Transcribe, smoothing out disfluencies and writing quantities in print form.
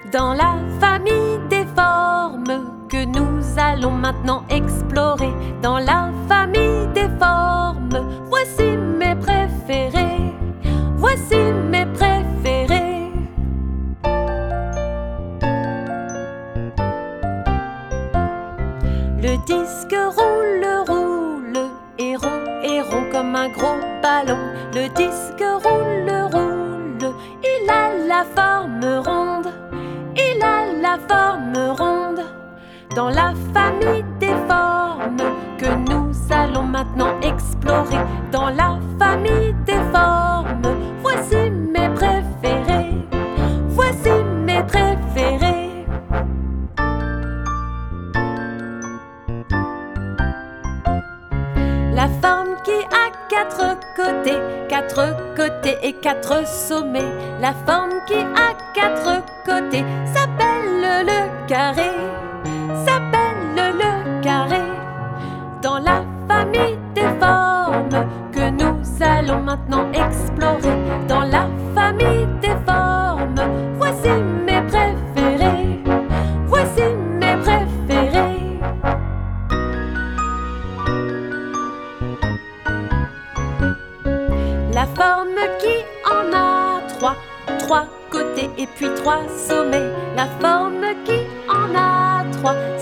Dans la famille des formes que nous allons maintenant explorer. Dans la famille des formes, voici mes préférés. Voici mes préférés. Le disque roule, roule, et rond comme un gros ballon. Le disque roule, roule, il a la forme ronde. Il a la forme ronde. Dans la famille des formes que nous allons maintenant explorer. Dans la famille des formes, voici mes préférés. Voici mes préférés. La forme qui a quatre côtés et quatre sommets. La forme qui a quatre côtés s'appelle le carré. S'appelle le carré. Dans la famille des formes que nous allons maintenant explorer. Dans la famille des formes, voici mes préférés. Voici mes préférés. La forme qui en a trois côtés et puis trois sommets. La forme qui en a trois